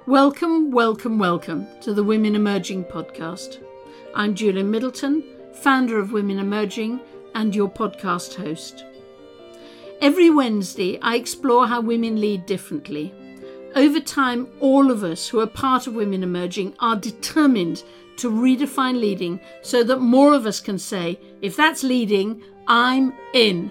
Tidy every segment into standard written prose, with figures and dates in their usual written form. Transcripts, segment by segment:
Welcome, welcome, welcome to the Women Emerging podcast. I'm Julia Middleton, founder of Women Emerging and your podcast host. Every Wednesday, I explore how women lead differently. Over time, all of us who are part of Women Emerging are determined to redefine leading so that more of us can say, if that's leading, I'm in.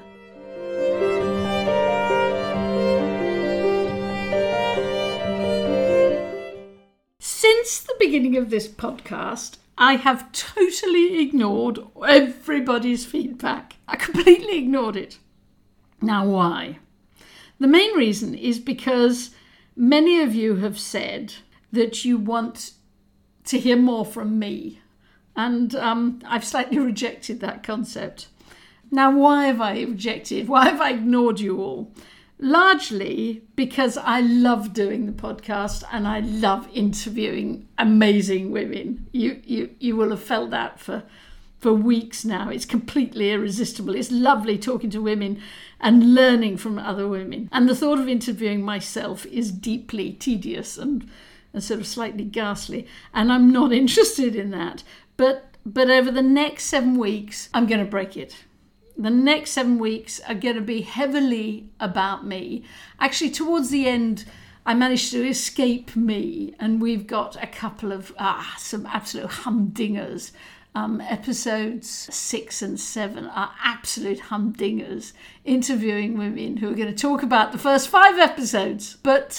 Since the beginning of this podcast, I have totally ignored everybody's feedback. I completely ignored it. Now, why? The main reason is because many of you have said that you want to hear more from me. And I've slightly rejected that concept. Now, why have I rejected? Why have I ignored you all? Largely because I love doing the podcast and I love interviewing amazing women. You will have felt that for weeks now. It's completely irresistible. It's lovely talking to women and learning from other women. And the thought of interviewing myself is deeply tedious and sort of slightly ghastly. And I'm not interested in that. But over the next 7 weeks, I'm going to break it. The next 7 weeks are going to be heavily about me. Actually, towards the end, I managed to escape me, and we've got a couple of some absolute humdingers. Episodes 6 and 7 are absolute humdingers, interviewing women who are going to talk about the first 5 episodes. But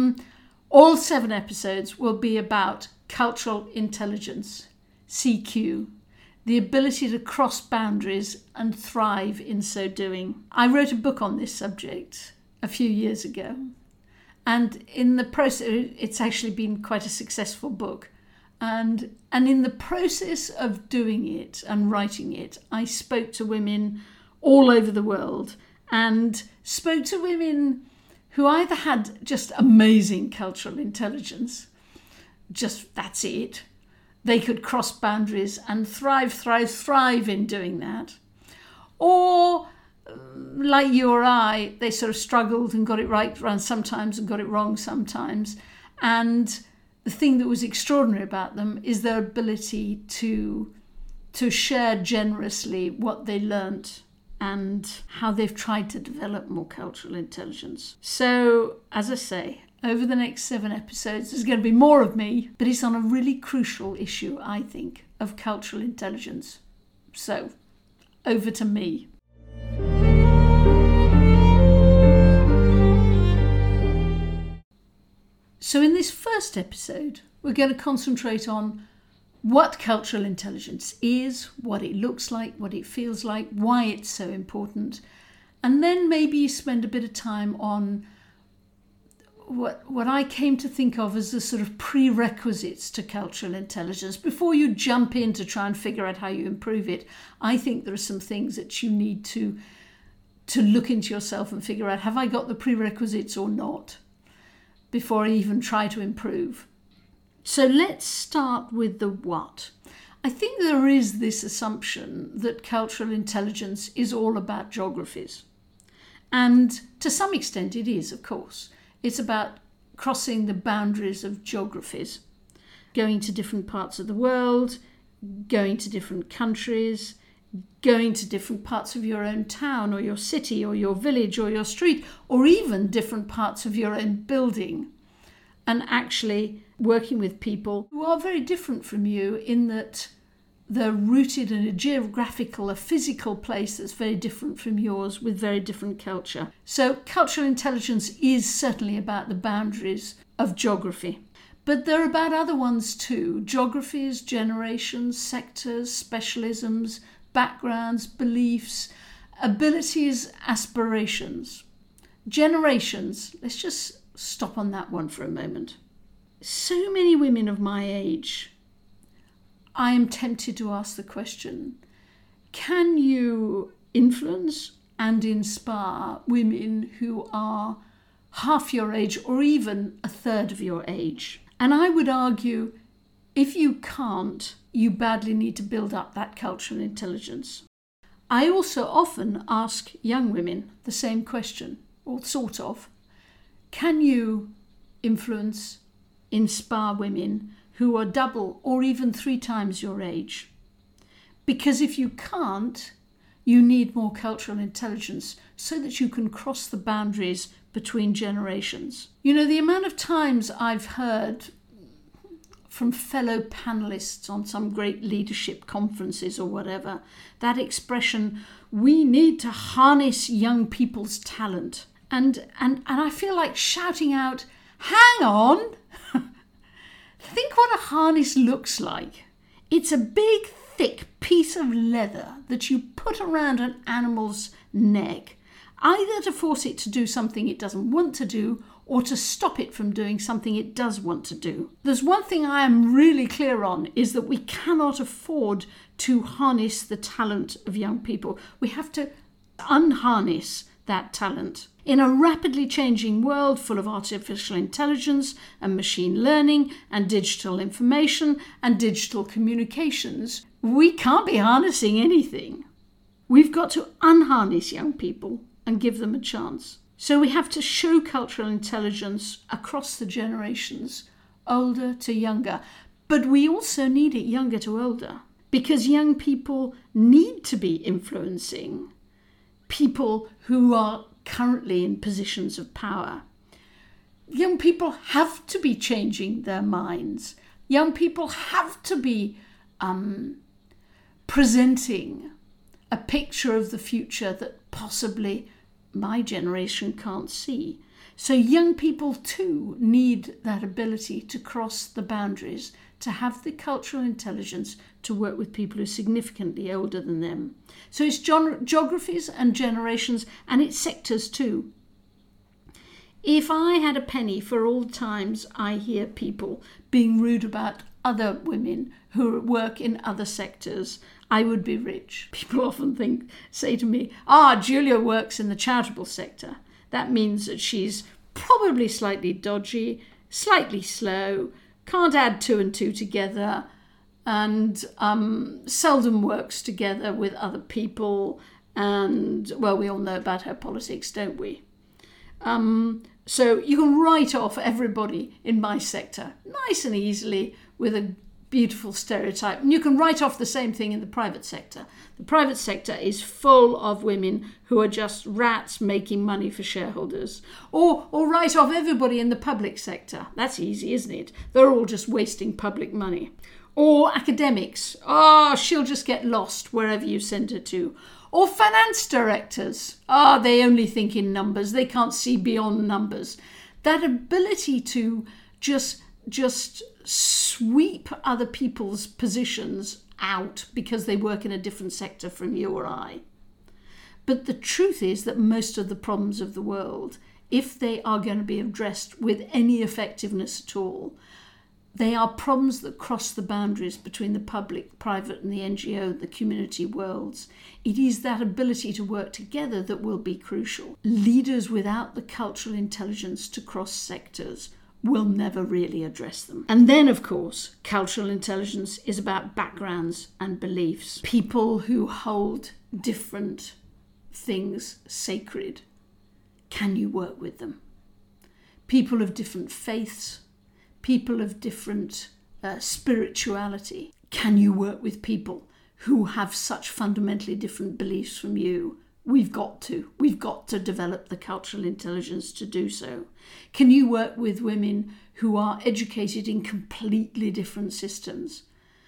all 7 episodes will be about cultural intelligence, CQ. The ability to cross boundaries and thrive in so doing. I wrote a book on this subject a few years ago, and in the process, it's actually been quite a successful book. And in the process of doing it and writing it, I spoke to women all over the world and spoke to women who either had just amazing cultural intelligence, just that's it. They could cross boundaries and thrive in doing that. Or, like you or I, they sort of struggled and got it right sometimes and got it wrong sometimes. And the thing that was extraordinary about them is their ability to share generously what they learnt and how they've tried to develop more cultural intelligence. So, as I say, over the next 7 episodes, there's going to be more of me, but it's on a really crucial issue, I think, of cultural intelligence. So, over to me. So in this first episode, we're going to concentrate on what cultural intelligence is, what it looks like, what it feels like, why it's so important, and then maybe spend a bit of time on what I came to think of as the sort of prerequisites to cultural intelligence. Before you jump in to try and figure out how you improve it, I think there are some things that you need to look into yourself and figure out, have I got the prerequisites or not, before I even try to improve. So let's start with the what. I think there is this assumption that cultural intelligence is all about geographies. And to some extent it is, of course. It's about crossing the boundaries of geographies, going to different parts of the world, going to different countries, going to different parts of your own town or your city or your village or your street, or even different parts of your own building, and actually working with people who are very different from you in that they're rooted in a geographical, a physical place that's very different from yours with very different culture. So cultural intelligence is certainly about the boundaries of geography. But there are about other ones too. Geographies, generations, sectors, specialisms, backgrounds, beliefs, abilities, aspirations. Generations, let's just stop on that one for a moment. So many women of my age, I am tempted to ask the question, can you influence and inspire women who are half your age or even a third of your age? And I would argue, if you can't, you badly need to build up that cultural intelligence. I also often ask young women the same question, or sort of. Can you influence, inspire women who are double or even 3 times your age. Because if you can't, you need more cultural intelligence so that you can cross the boundaries between generations. You know, the amount of times I've heard from fellow panelists on some great leadership conferences or whatever, that expression, we need to harness young people's talent. And I feel like shouting out, hang on, think what a harness looks like. It's a big, thick piece of leather that you put around an animal's neck, either to force it to do something it doesn't want to do or to stop it from doing something it does want to do. There's one thing I am really clear on, is that we cannot afford to harness the talent of young people. We have to unharness that talent. In a rapidly changing world full of artificial intelligence and machine learning and digital information and digital communications, we can't be harnessing anything. We've got to unharness young people and give them a chance. So we have to show cultural intelligence across the generations, older to younger. But we also need it younger to older, because young people need to be influencing people who are currently in positions of power. Young people have to be changing their minds. Young people have to be presenting a picture of the future that possibly my generation can't see. So young people too need that ability to cross the boundaries, to have the cultural intelligence to work with people who are significantly older than them. So it's geographies and generations, and it's sectors too. If I had a penny for all the times I hear people being rude about other women who work in other sectors, I would be rich. People often say to me, Julia works in the charitable sector. That means that she's probably slightly dodgy, slightly slow, can't add 2 and 2 together, and seldom works together with other people. And, well, we all know about her politics, don't we? So you can write off everybody in my sector nice and easily with a beautiful stereotype. And you can write off the same thing in the private sector. The private sector is full of women who are just rats making money for shareholders. Or write off everybody in the public sector. That's easy, isn't it? They're all just wasting public money. Or academics. She'll just get lost wherever you send her to. Or finance directors. They only think in numbers. They can't see beyond numbers. That ability to just sweep other people's positions out because they work in a different sector from you or I. But the truth is that most of the problems of the world, if they are going to be addressed with any effectiveness at all, they are problems that cross the boundaries between the public, private and the NGO, the community worlds. It is that ability to work together that will be crucial. Leaders without the cultural intelligence to cross sectors will never really address them. And then, of course, cultural intelligence is about backgrounds and beliefs. People who hold different things sacred. Can you work with them? People of different faiths, people of different spirituality. Can you work with people who have such fundamentally different beliefs from you? We've got to develop the cultural intelligence to do so. Can you work with women who are educated in completely different systems?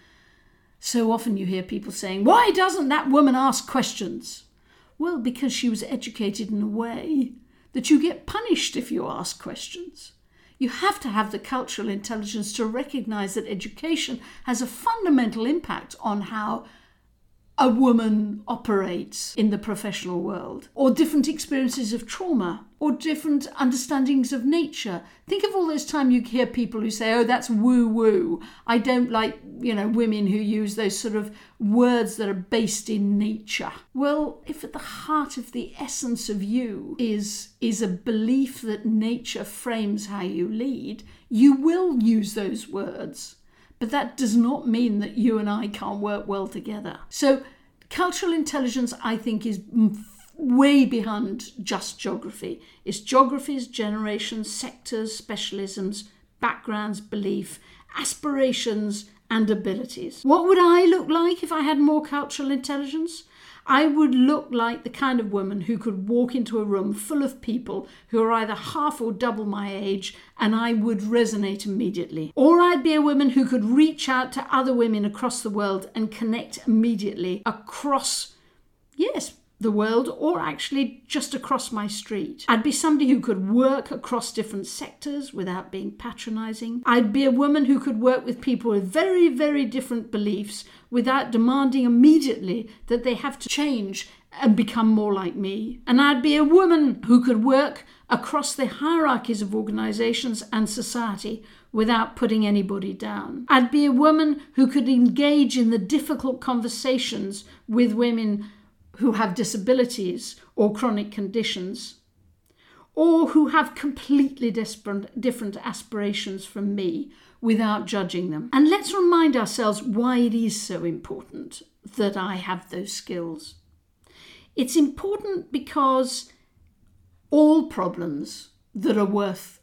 So often you hear people saying, why doesn't that woman ask questions? Well, because she was educated in a way that you get punished if you ask questions. You have to have the cultural intelligence to recognise that education has a fundamental impact on how a woman operates in the professional world, or different experiences of trauma, or different understandings of nature. Think of all those times you hear people who say, that's woo-woo. I don't like, women who use those sort of words that are based in nature. Well, if at the heart of the essence of you is a belief that nature frames how you lead, you will use those words. But that does not mean that you and I can't work well together. So cultural intelligence, I think, is way beyond just geography. It's geographies, generations, sectors, specialisms, backgrounds, belief, aspirations, and abilities. What would I look like if I had more cultural intelligence? I would look like the kind of woman who could walk into a room full of people who are either half or double my age, and I would resonate immediately. Or I'd be a woman who could reach out to other women across the world and connect immediately across, the world, or actually just across my street. I'd be somebody who could work across different sectors without being patronizing. I'd be a woman who could work with people with very, very different beliefs without demanding immediately that they have to change and become more like me. And I'd be a woman who could work across the hierarchies of organizations and society without putting anybody down. I'd be a woman who could engage in the difficult conversations with women who have disabilities or chronic conditions, or who have completely different aspirations from me without judging them. And let's remind ourselves why it is so important that I have those skills. It's important because all problems that are worth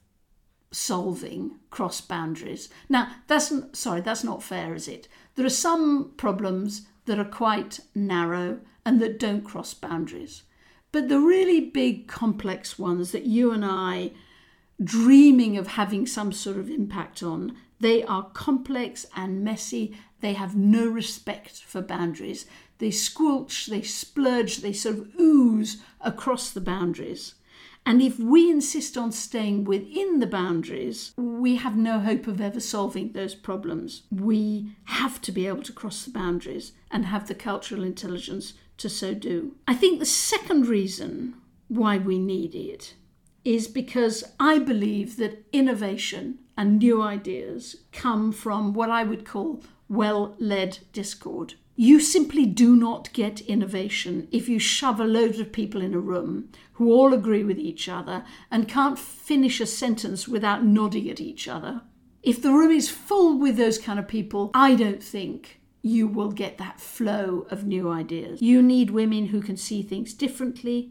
solving cross boundaries. Now, that's not fair, is it? There are some problems that are quite narrow and that don't cross boundaries. But the really big complex ones that you and I dreaming of having some sort of impact on, they are complex and messy. They have no respect for boundaries. They squelch, they splurge, they sort of ooze across the boundaries. And if we insist on staying within the boundaries, we have no hope of ever solving those problems. We have to be able to cross the boundaries and have the cultural intelligence to so do. I think the second reason why we need it is because I believe that innovation and new ideas come from what I would call well-led discord. You simply do not get innovation if you shove a load of people in a room who all agree with each other and can't finish a sentence without nodding at each other. If the room is full with those kind of people, I don't think you will get that flow of new ideas. You need women who can see things differently,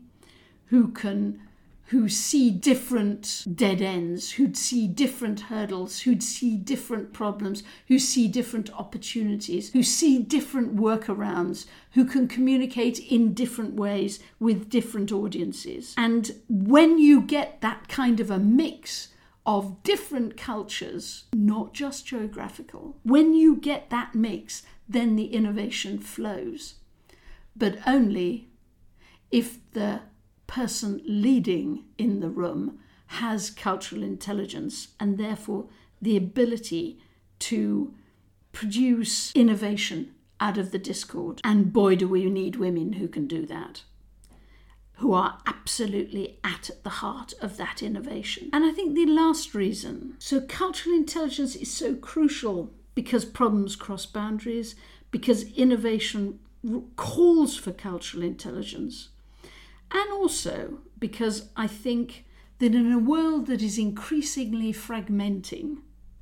who see different dead ends, who'd see different hurdles, who'd see different problems, who see different opportunities, who see different workarounds, who can communicate in different ways with different audiences. And when you get that kind of a mix of different cultures, not just geographical, when you get that mix, then the innovation flows. But only if the person leading in the room has cultural intelligence and therefore the ability to produce innovation out of the discord. And boy, do we need women who can do that, who are absolutely at the heart of that innovation. And I think the last reason, so cultural intelligence is so crucial because problems cross boundaries, because innovation calls for cultural intelligence. And also because I think that in a world that is increasingly fragmenting,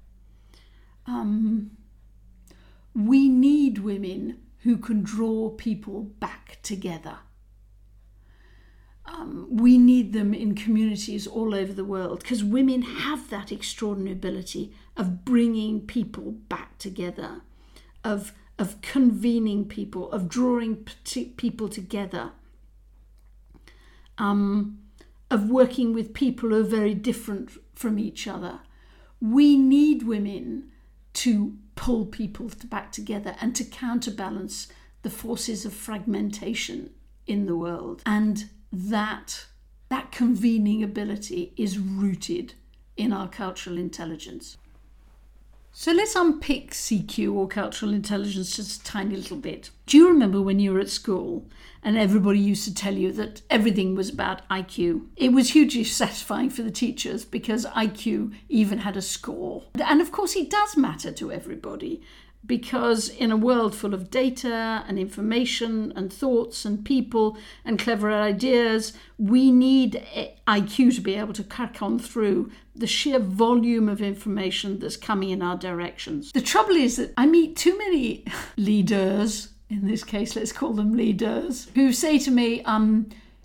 we need women who can draw people back together. We need them in communities all over the world because women have that extraordinary ability of bringing people back together, of convening people, of drawing people together. Of working with people who are very different from each other. We need women to pull people back together and to counterbalance the forces of fragmentation in the world. And that convening ability is rooted in our cultural intelligence. So let's unpick CQ or cultural intelligence just a tiny little bit. Do you remember when you were at school and everybody used to tell you that everything was about IQ? It was hugely satisfying for the teachers because IQ even had a score. And of course it does matter to everybody because in a world full of data and information and thoughts and people and clever ideas, we need IQ to be able to crack on through the sheer volume of information that's coming in our directions. The trouble is that I meet too many leaders, in this case let's call them leaders, who say to me,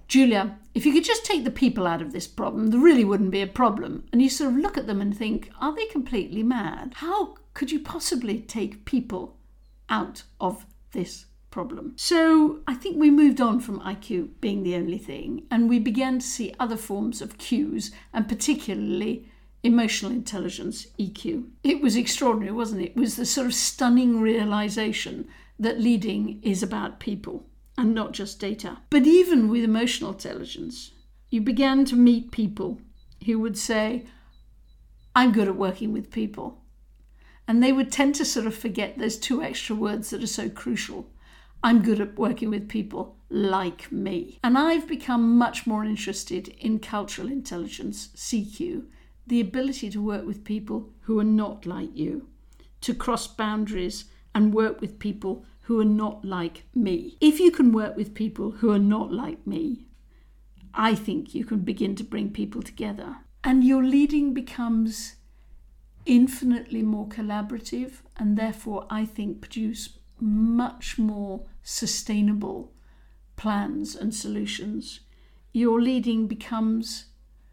Julia, if you could just take the people out of this problem, there really wouldn't be a problem. And you sort of look at them and think, are they completely mad? How could you possibly take people out of this problem? So I think we moved on from IQ being the only thing, and we began to see other forms of Qs, and particularly emotional intelligence, EQ. It was extraordinary, wasn't it? It was the sort of stunning realization that leading is about people and not just data. But even with emotional intelligence, you began to meet people who would say, I'm good at working with people. And they would tend to sort of forget those two extra words that are so crucial. I'm good at working with people like me. And I've become much more interested in cultural intelligence, CQ, the ability to work with people who are not like you, to cross boundaries and work with people who are not like me. If you can work with people who are not like me, I think you can begin to bring people together. And your leading becomes infinitely more collaborative, and therefore I think produce much more sustainable plans and solutions. Your leading becomes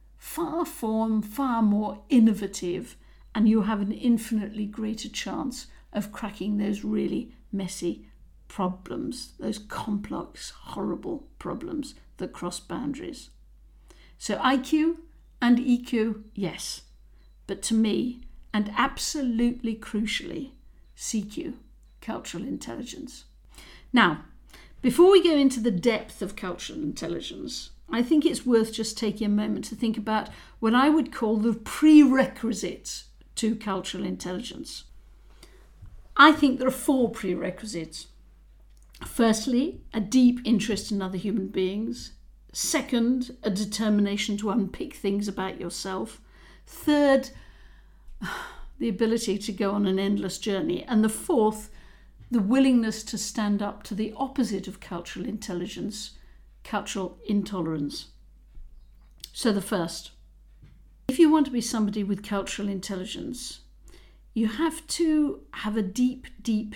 far more innovative, and you have an infinitely greater chance of cracking those really messy problems, those complex, horrible problems that cross boundaries. So IQ and EQ, yes, but to me, and absolutely crucially, CQ, cultural intelligence. Now, before we go into the depth of cultural intelligence, I think it's worth just taking a moment to think about what I would call the prerequisites to cultural intelligence. I think there are 4 prerequisites. Firstly, a deep interest in other human beings. Second, a determination to unpick things about yourself. Third, the ability to go on an endless journey. And the fourth, the willingness to stand up to the opposite of cultural intelligence, cultural intolerance. So the first, if you want to be somebody with cultural intelligence, you have to have a deep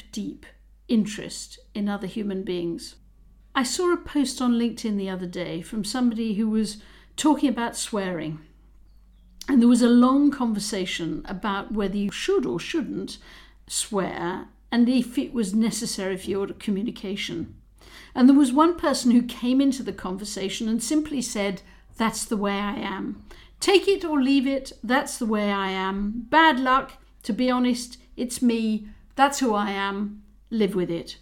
interest in other human beings. I saw a post on LinkedIn the other day from somebody who was talking about swearing. And there was a long conversation about whether you should or shouldn't swear and if it was necessary for your communication. And there was one person who came into the conversation and simply said, that's the way I am. Take it or leave it, that's the way I am. Bad luck, to be honest, it's me, that's who I am, live with it.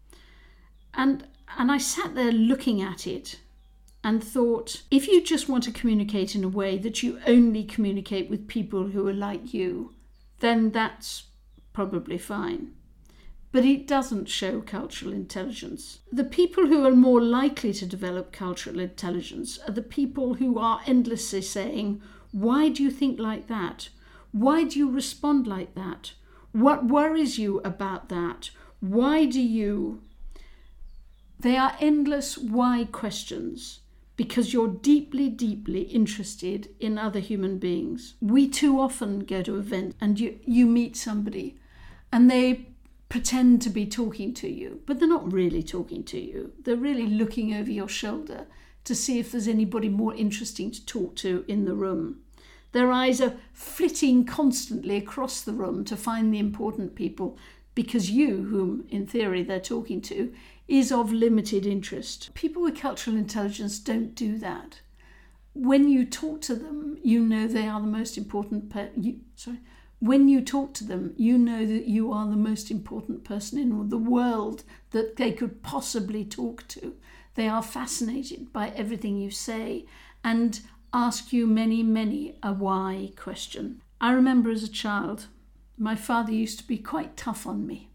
And I sat there looking at it and thought, if you just want to communicate in a way that you only communicate with people who are like you, then that's probably fine. But it doesn't show cultural intelligence. The people who are more likely to develop cultural intelligence are the people who are endlessly saying, why do you think like that? Why do you respond like that? What worries you about that? Why do you? They are endless why questions because you're deeply interested in other human beings. We too often go to events and you meet somebody and they pretend to be talking to you, but they're not really talking to you. They're really looking over your shoulder to see if there's anybody more interesting to talk to in the room. Their eyes are flitting constantly across the room to find the important people because you, whom in theory they're talking to, is of limited interest. People with cultural intelligence don't do that. When you talk to them, you know they are the most important When you talk to them, you know that you are the most important person in the world that they could possibly talk to. They are fascinated by everything you say and ask you many a why question. I remember as a child, my father used to be quite tough on me.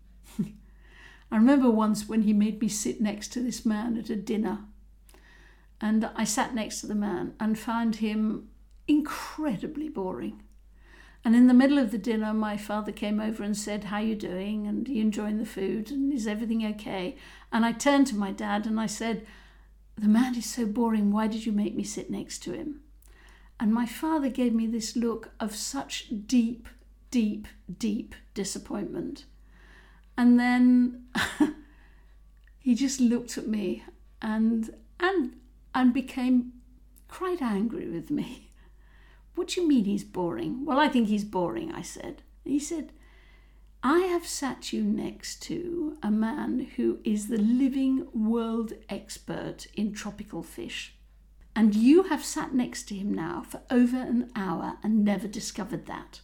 I remember once when he made me sit next to this man at a dinner. And I sat next to the man and found him incredibly boring. And in the middle of the dinner, my father came over and said, how you doing? And are you enjoying the food? And is everything okay? And I turned to my dad and I said, the man is so boring. Why did you make me sit next to him? And my father gave me this look of such deep disappointment. And then he just looked at me and and became quite angry with me. What do you mean he's boring? Well, I think he's boring, I said. He said, I have sat you next to a man who is the living world expert in tropical fish. And you have sat next to him now for over an hour and never discovered that.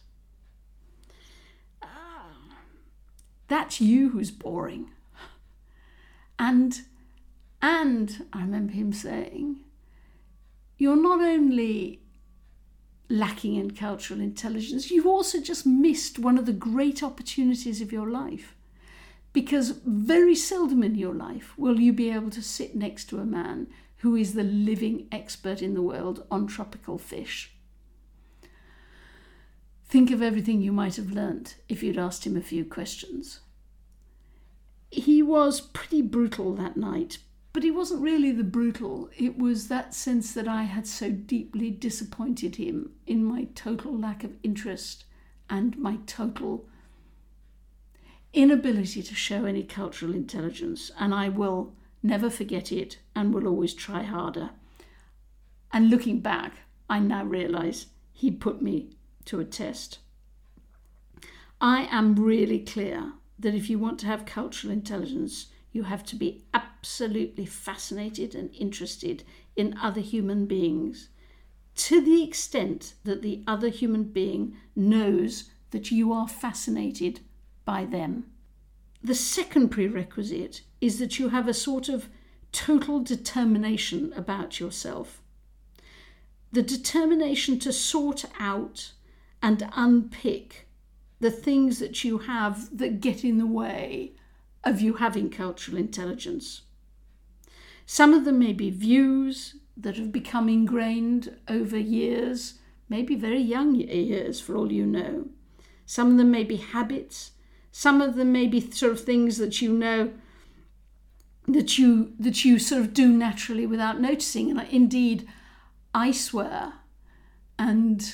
That's you who's boring. And I remember him saying, you're not only lacking in cultural intelligence, you've also just missed one of the great opportunities of your life. Because very seldom in your life will you be able to sit next to a man who is the living expert in the world on tropical fish. Think of everything you might have learnt if you'd asked him a few questions. He was pretty brutal that night, but he wasn't really the brutal. It was that sense that I had so deeply disappointed him in my total lack of interest and my total inability to show any cultural intelligence. And I will never forget it and will always try harder. And looking back, I now realise he put me to a test. I am really clear that if you want to have cultural intelligence, you have to be absolutely fascinated and interested in other human beings to the extent that the other human being knows that you are fascinated by them. The second prerequisite is that you have a sort of total determination about yourself. The determination to sort out and unpick the things that you have that get in the way of you having cultural intelligence. Some of them may be views that have become ingrained over years, maybe very young years for all you know. Some of them may be habits. Some of them may be sort of things that you know that you sort of do naturally without noticing. And indeed, I swear, and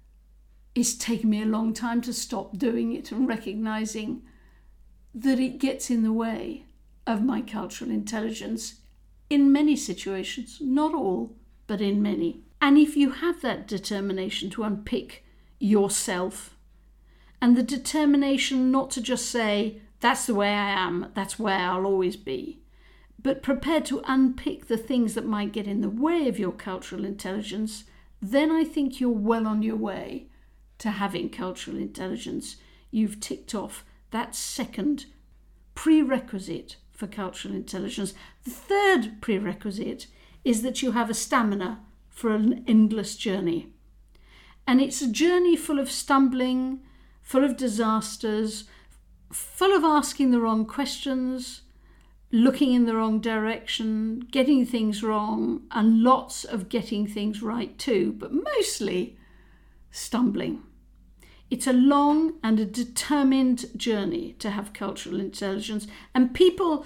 it's taken me a long time to stop doing it and recognising that it gets in the way of my cultural intelligence in many situations, not all, but in many. And if you have that determination to unpick yourself and the determination not to just say, that's the way I am, that's where I'll always be, but prepared to unpick the things that might get in the way of your cultural intelligence, then I think you're well on your way to having cultural intelligence. You've ticked off that second prerequisite for cultural intelligence. The third prerequisite is that you have a stamina for an endless journey. And it's a journey full of stumbling, full of disasters, full of asking the wrong questions, looking in the wrong direction, getting things wrong, and lots of getting things right too, but mostly stumbling. It's a long and a determined journey to have cultural intelligence, and people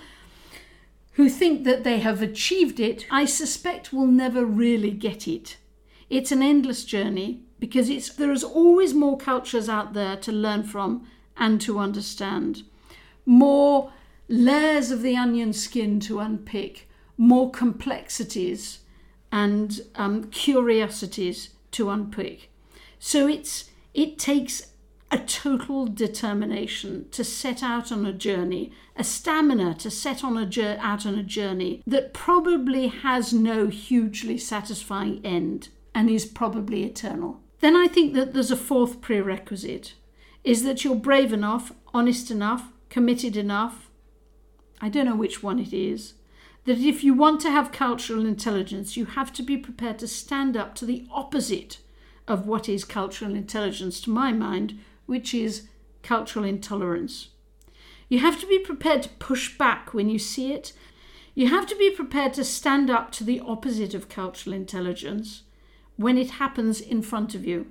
who think that they have achieved it, I suspect will never really get it. It's an endless journey because there is always more cultures out there to learn from and to understand, more layers of the onion skin to unpick, more complexities and curiosities to unpick. So it takes a total determination to set out on a journey, a stamina to set out on a journey that probably has no hugely satisfying end and is probably eternal. Then I think that there's a fourth prerequisite, is that you're brave enough, honest enough, committed enough, I don't know which one it is, that if you want to have cultural intelligence, you have to be prepared to stand up to the opposite of what is cultural intelligence to my mind, which is cultural intolerance. You have to be prepared to push back when you see it. You have to be prepared to stand up to the opposite of cultural intelligence when it happens in front of you.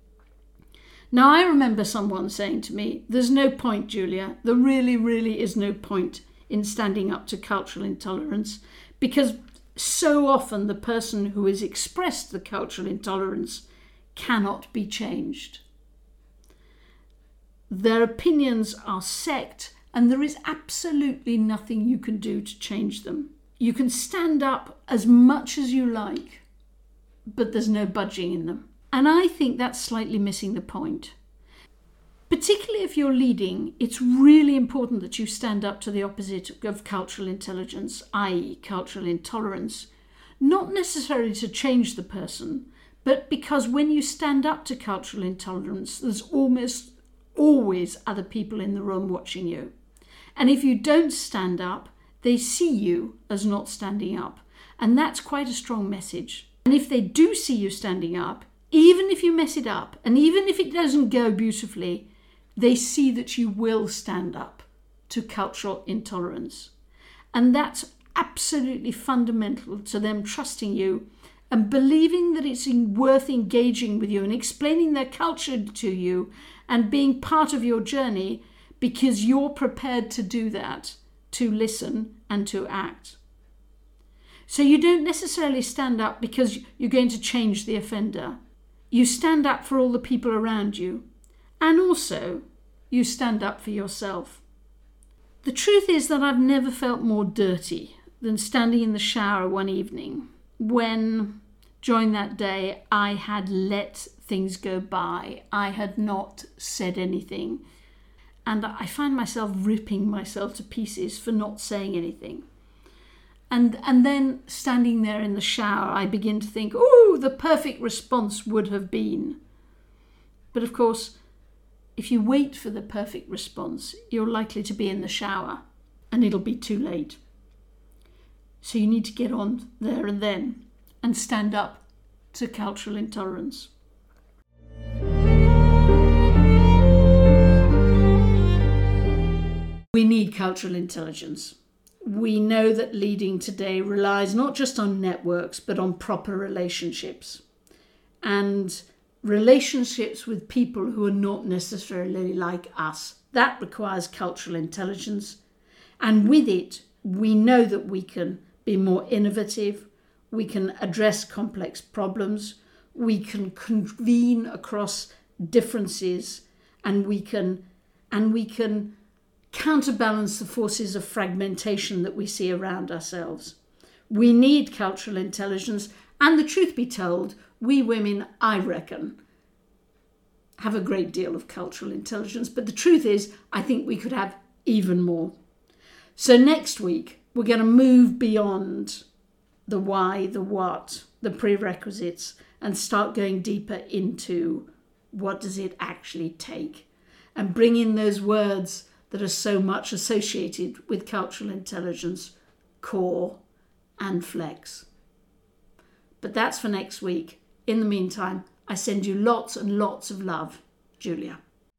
Now, I remember someone saying to me, there's no point, Julia, there really, really is no point in standing up to cultural intolerance, because so often the person who has expressed the cultural intolerance cannot be changed. Their opinions are set, and there is absolutely nothing you can do to change them. You can stand up as much as you like, but there's no budging in them. And I think that's slightly missing the point. Particularly if you're leading, it's really important that you stand up to the opposite of cultural intelligence, i.e. cultural intolerance. Not necessarily to change the person, but because when you stand up to cultural intolerance, there's almost always other people in the room watching you. And if you don't stand up, they see you as not standing up. And that's quite a strong message. And if they do see you standing up, even if you mess it up, and even if it doesn't go beautifully, they see that you will stand up to cultural intolerance. And that's absolutely fundamental to them trusting you and believing that it's worth engaging with you and explaining their culture to you and being part of your journey because you're prepared to do that, to listen and to act. So you don't necessarily stand up because you're going to change the offender. You stand up for all the people around you, and also you stand up for yourself. The truth is that I've never felt more dirty than standing in the shower one evening when, during that day, I had let things go by. I had not said anything. And I find myself ripping myself to pieces for not saying anything. And then standing there in the shower, I begin to think, oh, the perfect response would have been. But of course, if you wait for the perfect response, you're likely to be in the shower and it'll be too late. So you need to get on there and then and stand up to cultural intolerance. We need cultural intelligence. We know that leading today relies not just on networks, but on proper relationships. And relationships with people who are not necessarily like us. That requires cultural intelligence. And with it, we know that we can be more innovative, we can address complex problems, we can convene across differences, and we can counterbalance the forces of fragmentation that we see around ourselves. We need cultural intelligence, and the truth be told, we women, I reckon, have a great deal of cultural intelligence, but the truth is, I think we could have even more. So next week, we're going to move beyond the why, the what, the prerequisites, and start going deeper into what does it actually take, and bring in those words that are so much associated with cultural intelligence, core and flex. But that's for next week. In the meantime, I send you lots and lots of love, Julia.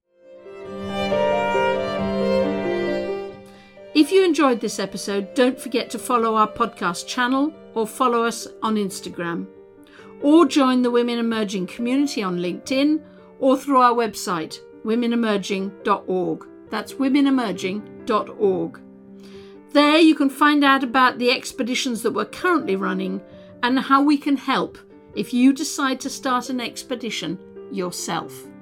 If you enjoyed this episode, don't forget to follow our podcast channel or follow us on Instagram, or join the Women Emerging community on LinkedIn or through our website, womenemerging.org. That's womenemerging.org. There you can find out about the expeditions that we're currently running and how we can help if you decide to start an expedition yourself.